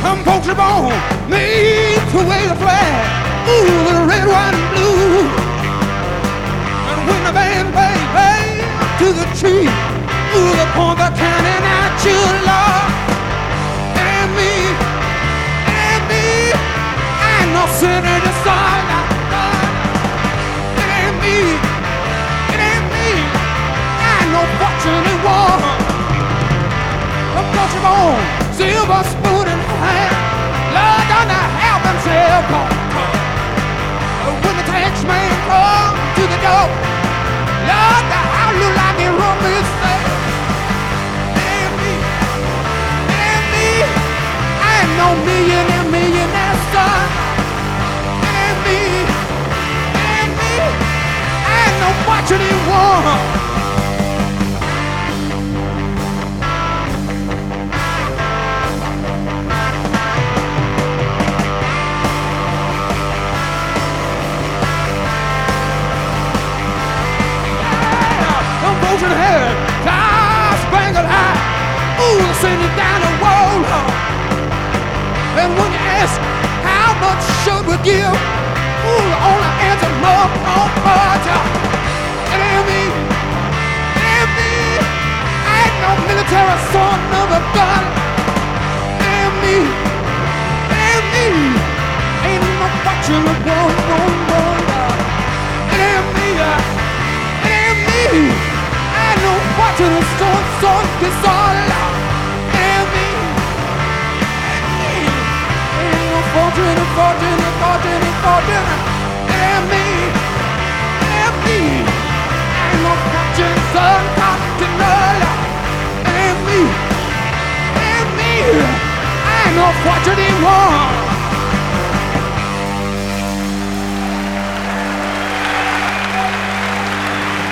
Some folks are born made to wave the flag. Ooh, the red, white, and blue. And when the band plays to the tree, ooh, the point they're counting at you, Lord. And me, I ain't no sinner, just all I done. It ain't me, I ain't no fortunate one. Some folks are born silver spoon in hand. Lord, done to help himself. When the tax man comes to the door, Lord, the house look like it room is safe. And me, I ain't no millionaire son. And me, I ain't no fortunate one. Ocean head, star-spangled eye. Ooh, send it down the road. And when you ask how much should we give, ooh, the only answer more, much. It ain't me. I ain't no military son of a gun. It ain't me. Ain't no fortune of one. It ain't me. Watching the storm gets all out. And me. Ain't no fortune. And me. Ain't no fortune, son, continental. And me. I ain't no fortunate one.